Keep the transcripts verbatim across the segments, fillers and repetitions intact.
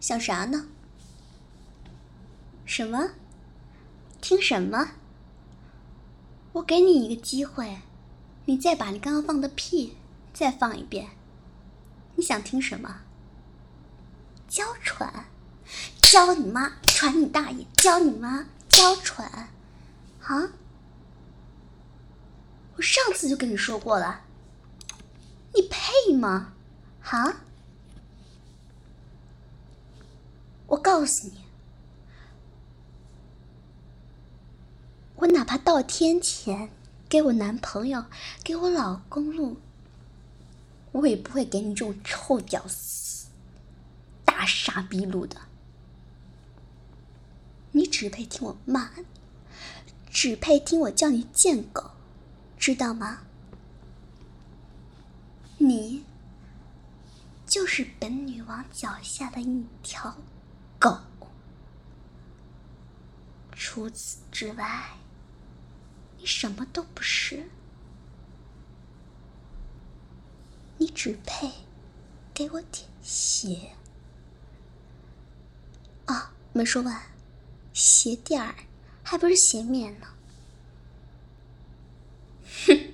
想啥呢？什么？听什么？我给你一个机会，你再把你刚刚放的屁再放一遍。你想听什么？娇喘？娇你妈！喘你大爷！娇你妈！娇喘？啊？我上次就跟你说过了，你配吗？啊？我告诉你，我哪怕倒天前给我男朋友给我老公录，我也不会给你这种臭屌丝大傻逼录的。你只配听我骂你，只配听我叫你贱狗，知道吗？你就是本女王脚下的一条狗，除此之外你什么都不是，你只配给我舔鞋。啊，没说完，鞋垫儿还不是鞋面呢。哼，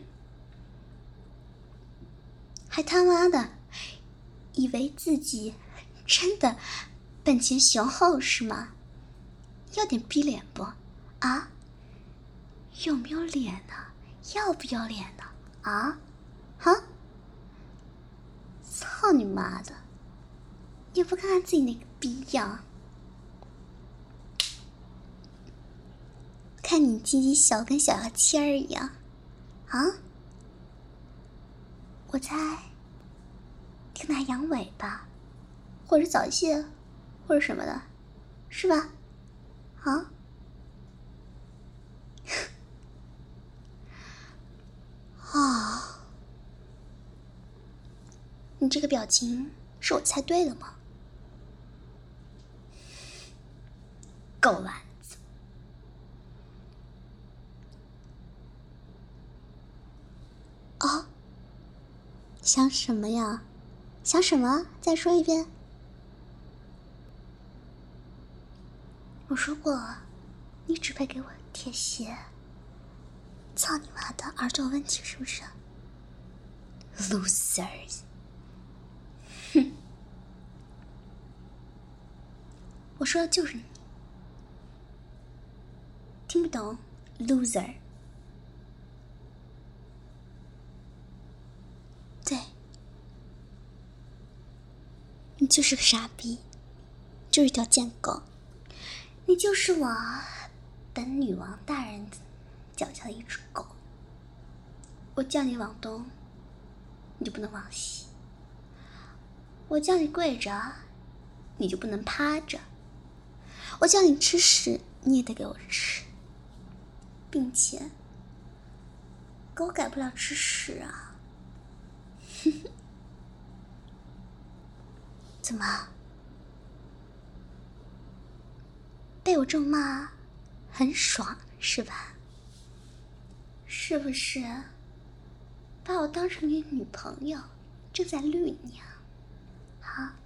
还他妈的以为自己真的本钱雄厚是吗？要点逼脸不啊？有没有脸呢？要不要脸呢？啊？哈？操你妈的！也不看看自己那个逼样，看你鸡鸡小跟小牙签儿一样啊！我猜可能还阳痿吧，或者早泄，或者什么的，是吧？啊？啊！你这个表情是我猜对了吗？狗丸子！哦，想什么呀？想什么？再说一遍。我说过，你只配给我贴鞋。操你妈的，耳朵有问题是不是 ？Losers！ 哼，我说的就是你，听不懂 ？Loser！ 对，你就是个傻逼，就是一条贱狗，你就是我本女王大人脚下的一只狗。我叫你往东，你就不能往西；我叫你跪着，你就不能趴着；我叫你吃屎，你也得给我吃，并且狗改不了吃屎啊！怎么？被我这么骂很爽是吧？是不是把我当成你女朋友正在绿你啊？啊？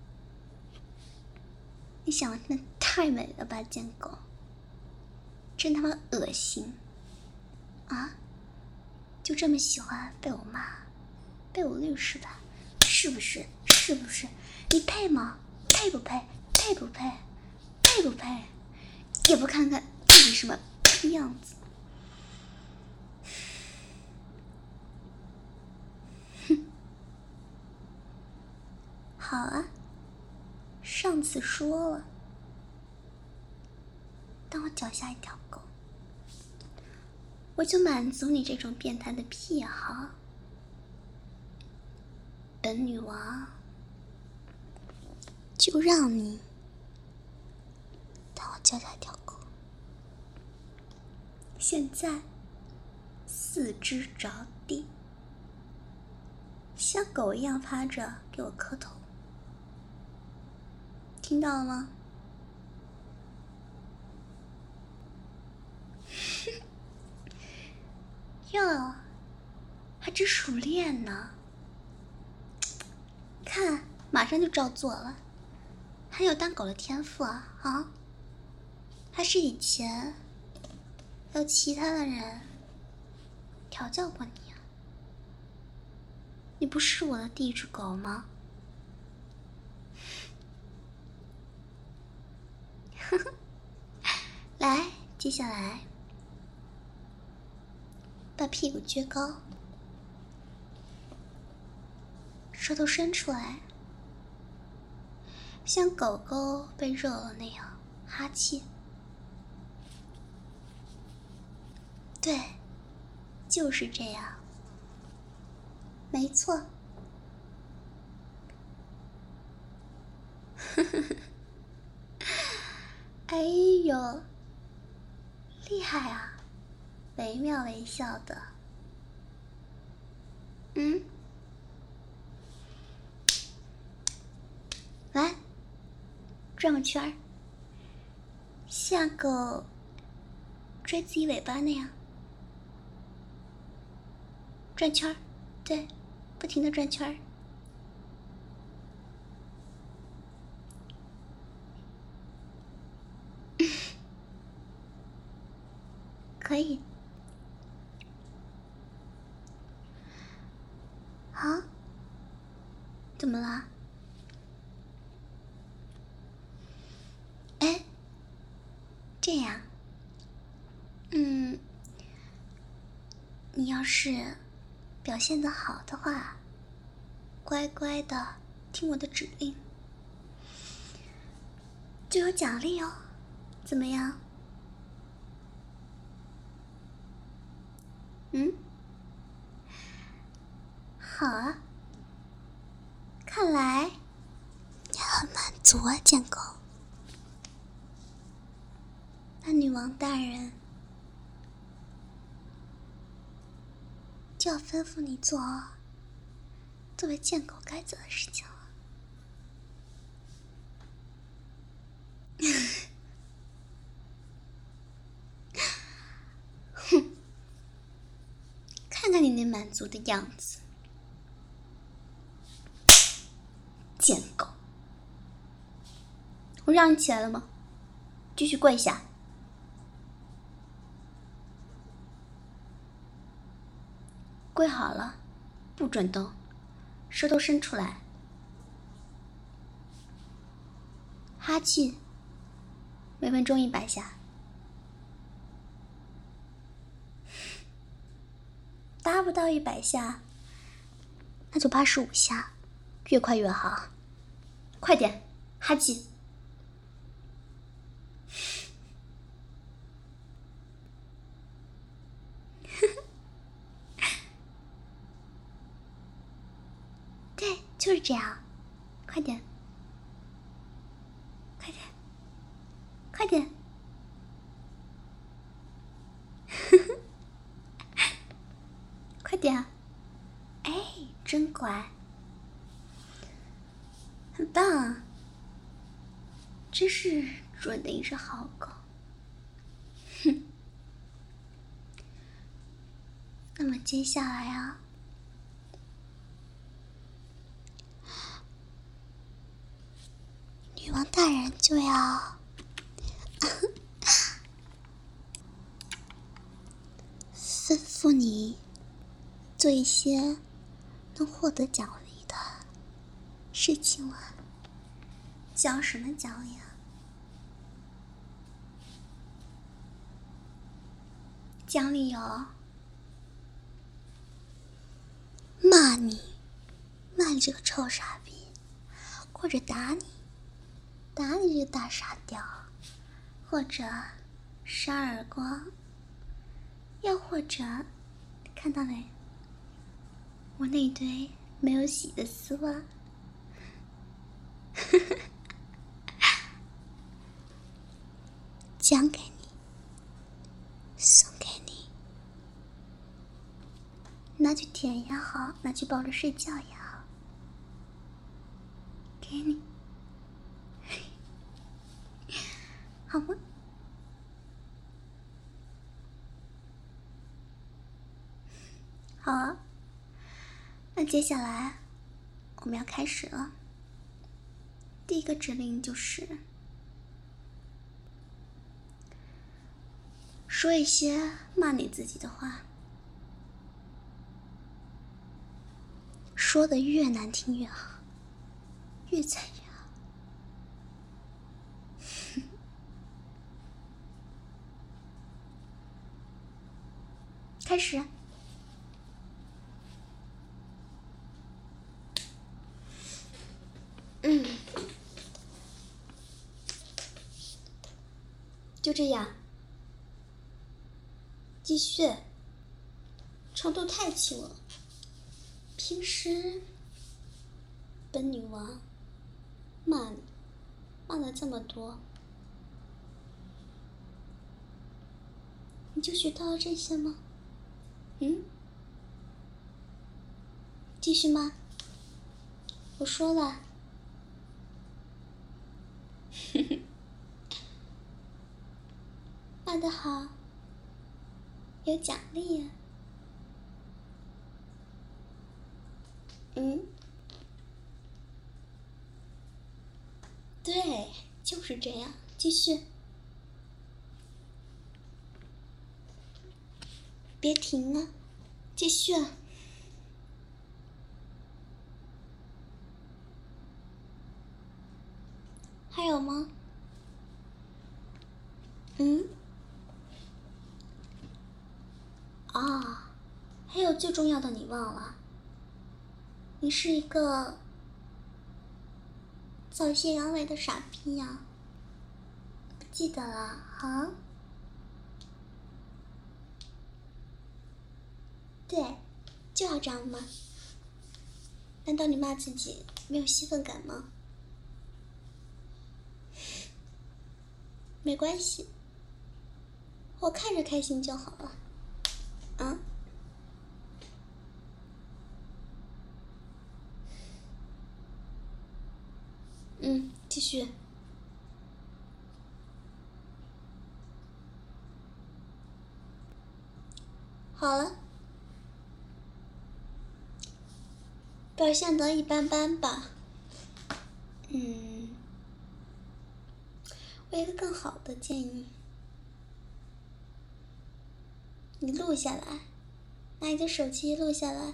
你想的真的太美了吧，贱狗！真他妈恶心啊！就这么喜欢被我骂被我绿是吧？是不是？是不是？你配吗？配不配？配不配？配不配？也不看看自己什么逼样子。哼，好啊，上次说了，当我脚下一条狗，我就满足你这种变态的癖好。本女王就让你当我脚下一条狗。现在四肢着地，像狗一样趴着给我磕头，听到了吗？哟，还真熟练呢！看，马上就照做了， 还有当狗的天赋啊啊！还是以前有其他的人调教过你啊？你不是我的第一只狗吗？呵呵，来，接下来把屁股撅高，舌头伸出来，像狗狗被热了那样哈气。对，就是这样，没错。呵呵呵，哎呦，厉害啊，惟妙惟肖的。嗯，来，转个圈儿，像狗追自己尾巴那样转圈儿，对，不停的转圈儿。可以。啊？怎么了？哎，这样，嗯，你要是表现得好的话，乖乖的听我的指令，就有奖励哦，怎么样？嗯，好啊，看来你很满足啊，贱狗。那女王大人就要吩咐你做作为贱狗该做的事情了。哼，看看你那满足的样子，贱狗！我让你起来了吗？继续跪下。跪好了，不准动，舌头伸出来，哈气，每分钟一百下。达不到一百下，那就八十五下，越快越好。快点，哈气！对，就是这样。快点，快点，快点！快点！哎，真乖，很棒，真是准的一只好狗。哼。那么接下来啊，女王大人就要吩咐你做一些能获得奖励的事情了。奖什么奖励啊？奖励有骂你，骂你这个臭傻逼，或者打你，打你这个大傻屌，或者扇耳光，又或者看到没？我那堆没有洗的丝袜，奖给你，送给你，拿去舔也好，拿去抱着睡觉也好，给你，好吗？好啊，那接下来我们要开始了。 第一个指令就是说一些骂你自己的话，说的越难听越好，越惨越好。开始。嗯，就这样，继续。程度太轻了。平时本女王骂你骂了这么多，你就学到了这些吗？嗯？继续吗？我说了。骂得好，有奖励呀。嗯？对，就是这样，继续。别停啊，继续啊。还有吗？嗯？啊，还有最重要的你忘了，你是一个早泄阳痿的傻逼呀、啊，不记得了哈？对，就要这样吗？难道你骂自己没有兴奋感吗？没关系，我看着开心就好了。啊？嗯，继续。好了，表现得一般般吧。嗯，我有一个更好的建议，你录下来，拿你的手机录下来。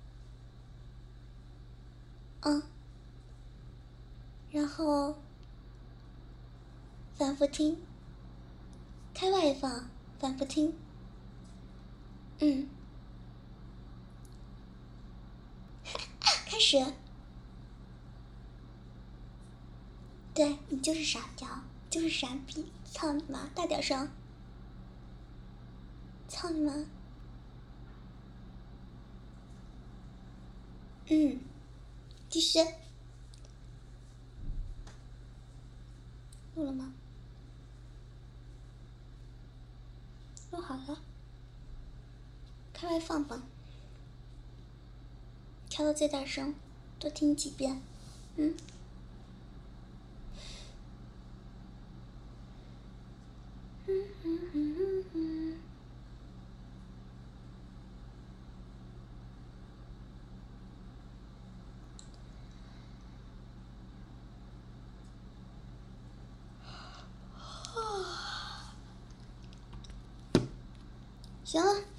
嗯，然后反复听，开外放，反复听。嗯，开始。对，你就是傻屌，就是傻逼，操你妈！大点声！操你妈！嗯，继续。录了吗？录好了，开外放吧，调到最大声，多听几遍。嗯。嗯嗯嗯嗯嗯。行了，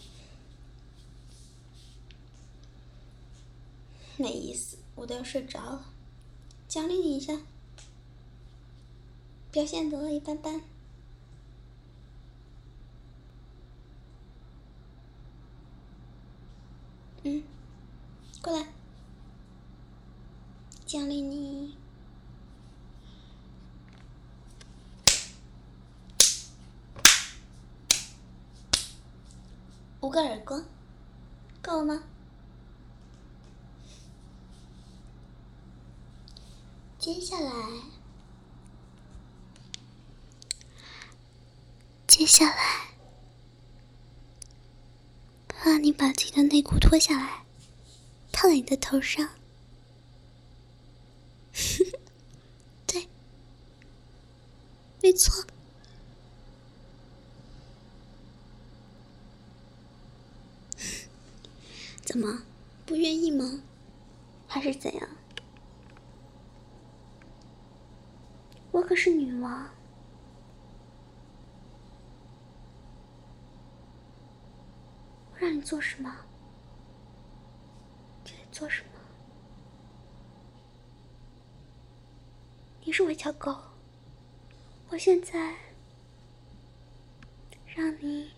没意思，我都要睡着了。奖励你一下，表现得一般般。嗯，过来，奖励你。五个耳光，够了吗？接下来，接下来，让你把自己的内裤脱下来，套在你的头上。对，没错。怎么，不愿意吗？还是怎样？ 可是女王。我让你做什么，就得做什么。你是我一条狗，我现在让你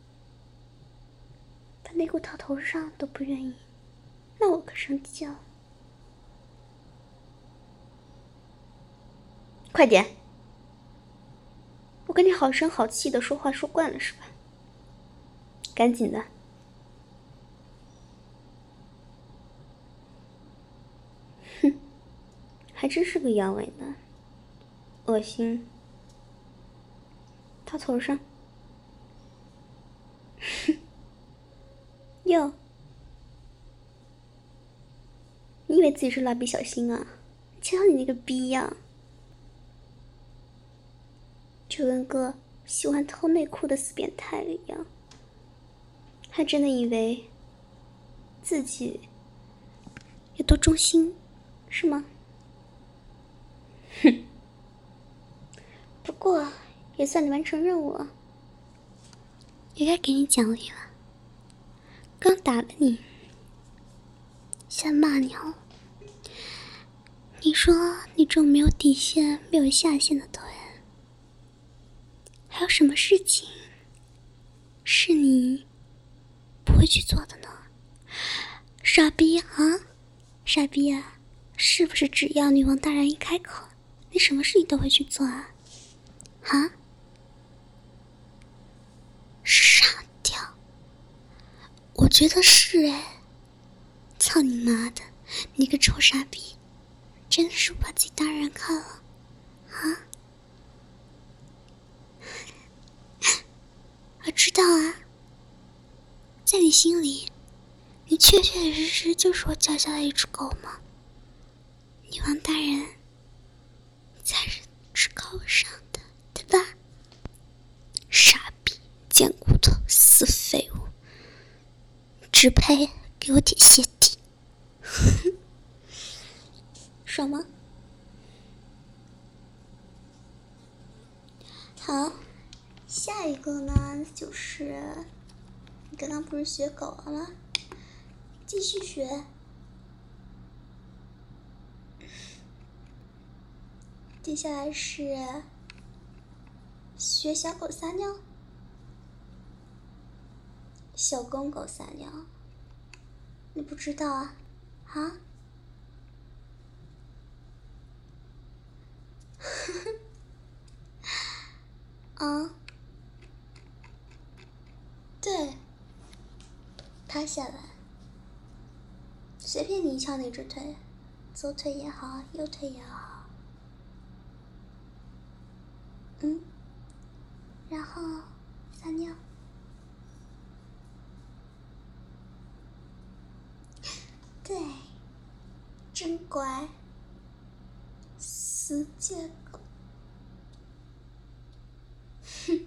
把内裤套头上都不愿意，那我可生气了。快点！我跟你好声好气的说话说惯了是吧？赶紧的。哼，还真是个阳痿呢，恶心。套头上。哼，哟，你以为自己是蜡笔小新啊？瞧瞧你那个逼样，就跟个喜欢偷内裤的死变态一样，还真的以为自己有多忠心，是吗？哼，不过也算你完成任务了，也该给你奖励了。刚打了你，先骂你哦。你说你这种没有底线、没有下限的头人，还有什么事情是你不会去做的呢？傻逼啊！傻逼啊！是不是只要女王大人一开口，你什么事情都会去做啊？啊？傻屌！我觉得是哎。操你妈的！你个臭傻逼！真的是把自己当人看了啊！我知道啊，在你心里，你确确实实就是我脚下的一只狗吗？女王大人才是至高无上的，对吧？傻逼，贱骨头，死废物，只配给我舔鞋底。爽吗？好，下一个呢，就是你刚刚不是学狗了吗？继续学。接下来是学小狗撒尿，小公狗撒尿，你不知道啊？啊？啊？对，趴下来，随便你翘哪只腿，左腿也好，右腿也好，嗯，然后撒尿。对，真乖，死贱狗。哼。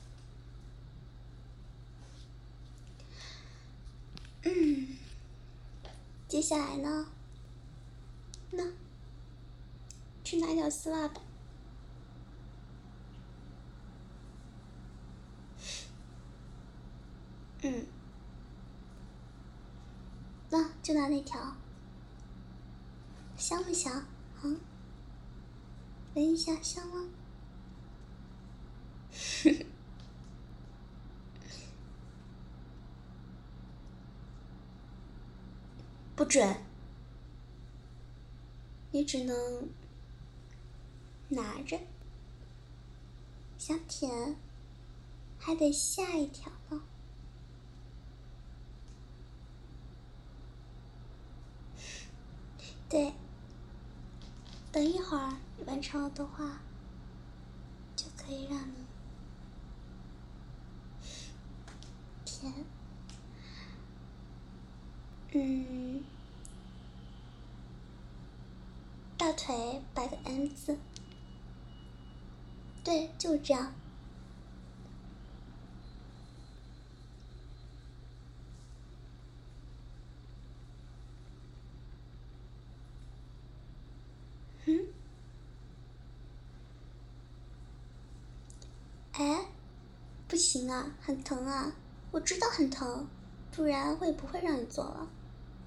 嗯，接下来呢？那去拿一条丝袜吧。嗯，那就拿那条，香不香？啊？闻一下，香吗？不准，你只能拿着，想舔还得下一条呢。对，等一会儿完成了的话，就可以让你舔。嗯，大腿摆个 M 字，对，就是这样。嗯， 哎，不行啊，很疼啊，我知道很疼，不然我也不会让你做了。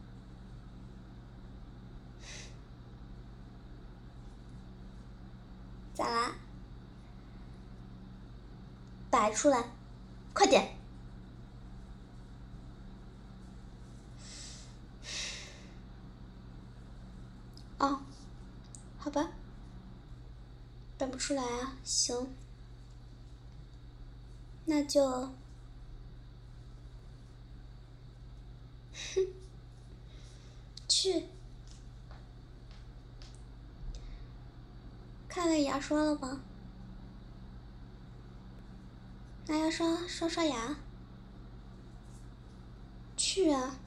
咋啦？摆出来，快点！哦，好吧，摆不出来啊，行，那就，哼，去，看了牙刷了吧？拿牙刷刷刷牙。去啊！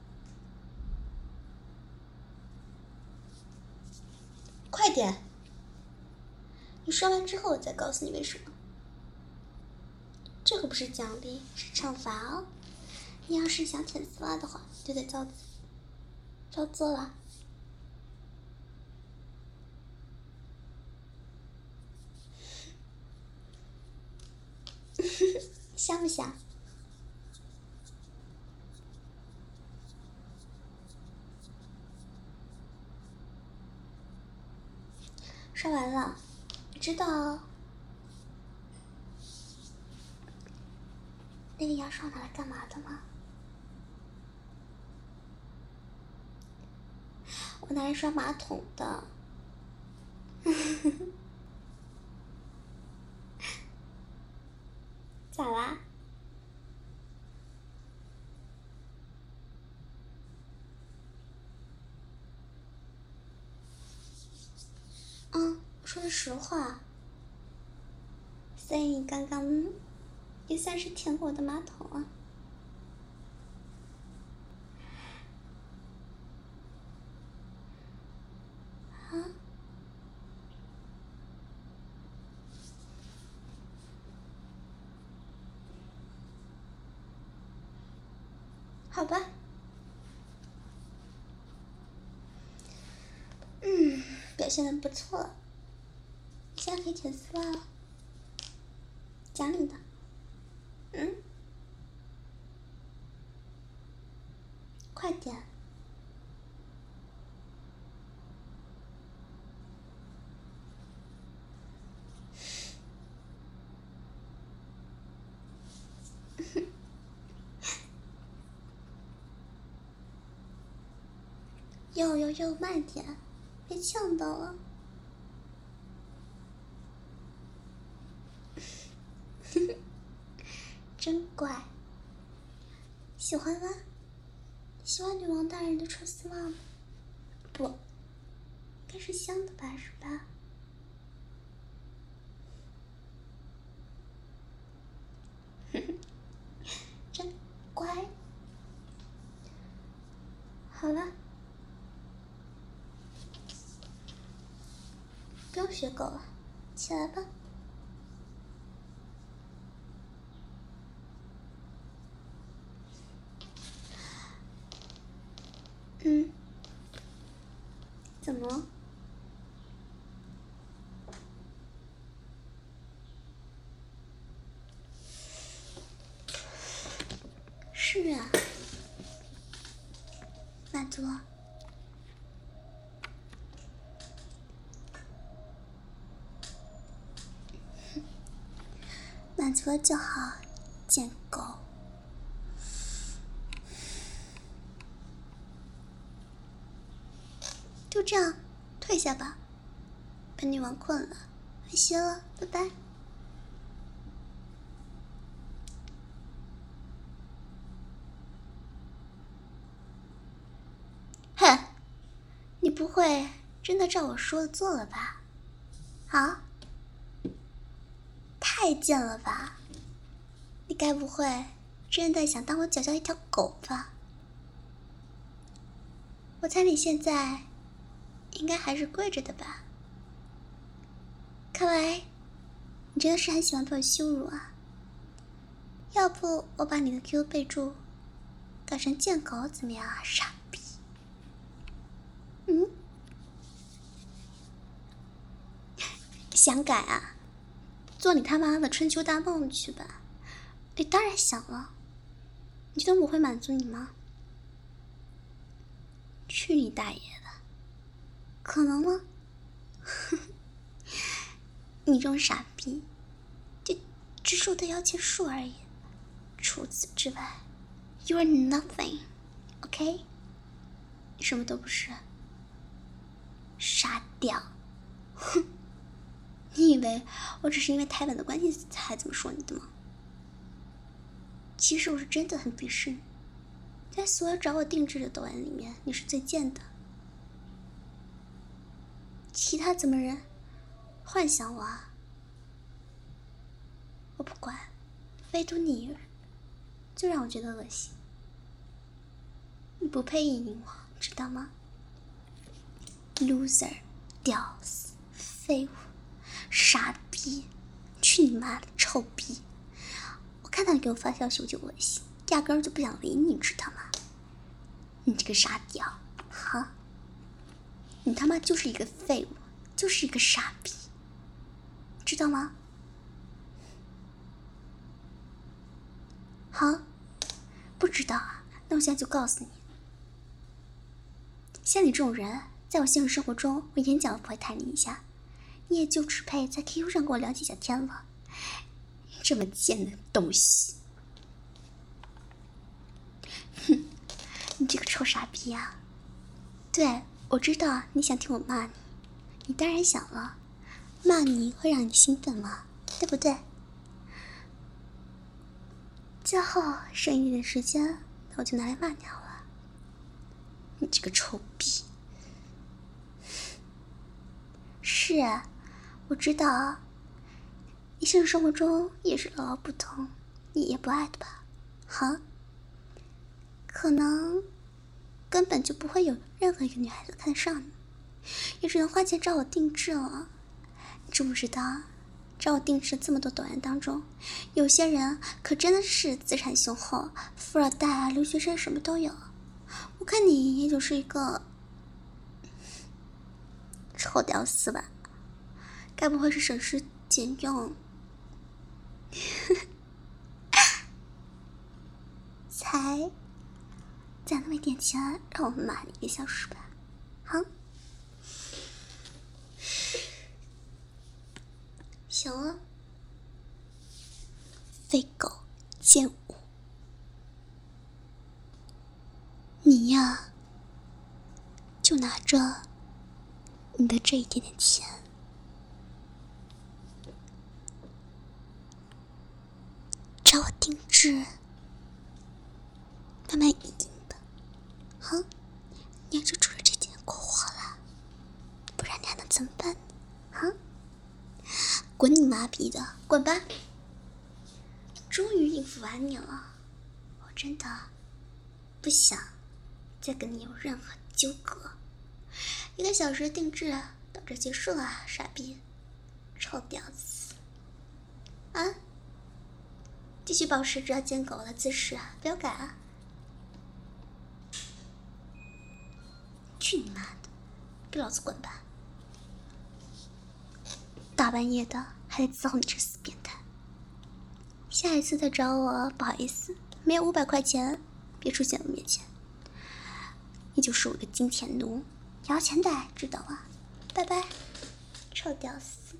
快点！你刷完之后我再告诉你为什么。这可不是奖励，是惩罚哦。你要是想舔丝袜的话，就得照照做了。香不香？刷完了，你知道那个牙刷拿来干嘛的吗？我拿来刷马桶的。咋啦？嗯，说的实话。所以你刚刚也算是舔过我的马桶啊。啊？好吧。嗯，表现的不错，现在可以舔丝袜了。奖励的。嗯，快点。哟哟哟，慢点，别呛到了。真乖。喜欢吗？喜欢女王大人的穿丝袜吗？不，该是香的吧，是吧？真乖。好了，不用学狗了，起来吧。嗯，怎么？是啊，满足了。满足了就好，贱狗。就这样，退下吧。本女王困了，该歇了，拜拜。哼，你不会真的照我说的做了吧？啊？太贱了吧！你该不会真的想当我脚下一条狗吧？我猜你现在应该还是跪着的吧？看来你真的是很喜欢被我羞辱啊！要不我把你的 Q Q 备注改成贱狗怎么样啊，傻逼？嗯？想改啊？ 做你他妈的春秋大梦去吧！你当然想了，你觉得我会满足你吗？去你大爷的！可能吗？你这种傻逼，就只是我的摇钱树而已。除此之外 ，You are nothing，OK？、Okay? 你什么都不是，傻屌！哼！你以为我只是因为台本的关系才这么说你的吗？其实我是真的很鄙视你，在所有找我定制的抖音里面，你是最贱的。其他怎么人幻想我啊？我不管，唯独你，就让我觉得恶心。你不配意淫我，知道吗 ？Loser， 屌丝，废物，傻逼，去你妈的臭逼！我看到你给我发消息我就恶心，压根儿就不想理你，知道吗？你这个傻屌，哈！你他妈就是一个废物，就是一个傻逼，知道吗？好，不知道啊，那我现在就告诉你，像你这种人，在我现实生活中，我眼角都不会抬你一下，你也就只配在 Q Q 上跟我聊几下天了。这么贱的东西！哼，你这个臭傻逼啊！对，我知道你想听我骂你，你当然想了，骂你会让你兴奋吗？对不对？最后剩一点点时间，那我就拿来骂你好了。你这个臭逼！是啊，我知道啊，你现实生活中也是牢牢不通，你也不爱的吧？哈？可能根本就不会有任何一个女孩子看上你，也只能花钱找我定制了。你知不知道，找我定制这么多抖音当中，有些人可真的是资产雄厚，富二代啊，留学生什么都有。我看你也就是一个臭屌丝吧？该不会是省吃俭用才攒那么一点钱让我骂你一个小时吧？好，行了，废狗贱物，你呀，就拿着你的这一点点钱，找我定制，慢慢一定吧。好，你要就除了这点过活了，不然你还能怎么办呢？哈，滚你妈逼的，滚吧！终于应付完你了，我真的不想再跟你有任何纠葛。一个小时定制到这结束了，傻逼，臭屌丝！啊，继续保持着贱狗的姿势，不要改啊！去你妈的，给老子滚吧！大半夜的还得遭你这死变态！下一次再找我，不好意思，没有五百块钱，别出现我面前。你就是我的金钱奴，摇钱袋，知道吧？拜拜，臭屌丝！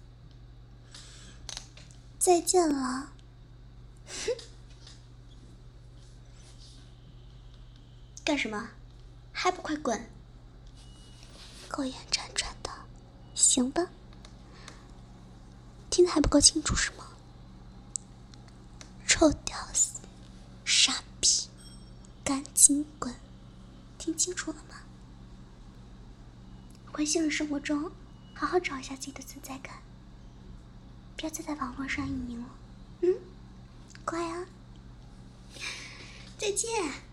再见了。哼！干什么？还不快滚！狗眼辗转的，行吧？听得还不够清楚是吗？臭屌丝，傻逼，赶紧滚！听清楚了吗？回现实生活中，好好找一下自己的存在感，不要再在网络上意淫了。嗯，乖啊！再见。